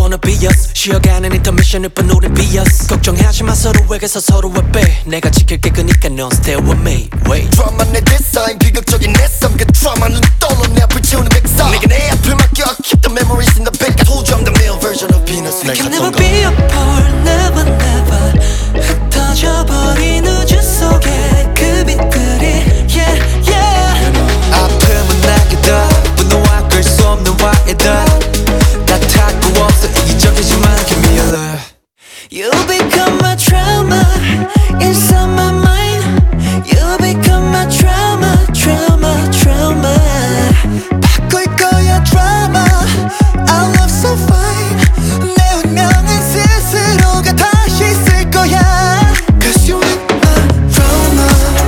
wanna be us. 쉬어가는 인터미션일 뿐 우린 비었어. 걱정하지 마 서로에게서 서로의 빼. 내가 지킬게 그니까 넌 stay with me. Wait. 드라마 내 디자인 비극적인 내 삶 그 드라마는 떨어 내 앞을 채우는 백상. 내게 내 앞을 맡겨 keep the memories in the back. I told you I'm the male version of Venus. We can never be apart, never never. 흩어져 버린 우주 속에 그 빛들이 yeah yeah. 아픔은 나게다 분노와 끌 수 없는 화에다 다 타고 없어 이기적이지만 give me your love. You become my trauma inside my mind. You become my trauma, trauma, trauma. 바꿀 거야 drama. Our love so fine. 내 운명은 스스로가 다시 쓸 거야. Cause you ain't my trauma.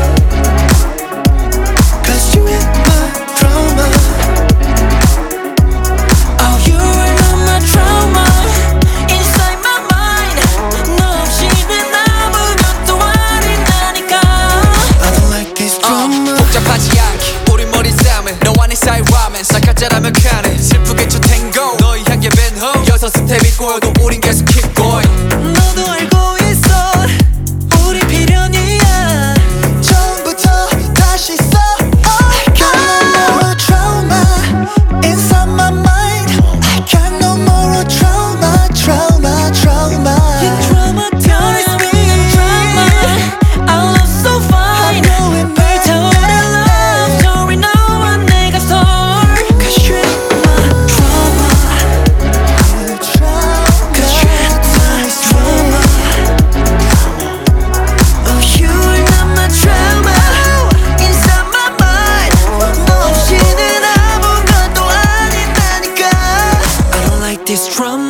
Cause you ain't my trauma. Oh, you are not my trauma inside my mind. 너 없이는 아무것도 아니라니까. I don't like this drama. 복잡하지 않게 우리 머리 싸움은 너와 내 사이 라면 쌀가짜라면 가네. 슬프겠죠 탱고 너희 향기에 벤호 여섯 스텝이 꼬여도 우린 계속 keep going. 너도 알고 있어 우리 필연이야. 처음부터 다시 써. I got no more trauma inside my mind. I got no more trauma, trauma, trauma. You traumatize me. Our love so fine. 불타오른 love story 너와 내가 story. Cause you ain't my trauma. Cause you ain't my trauma. Oh, you are not my trauma inside my mind. 너 없이는 아무것도 아니라니까. I don't like this drama.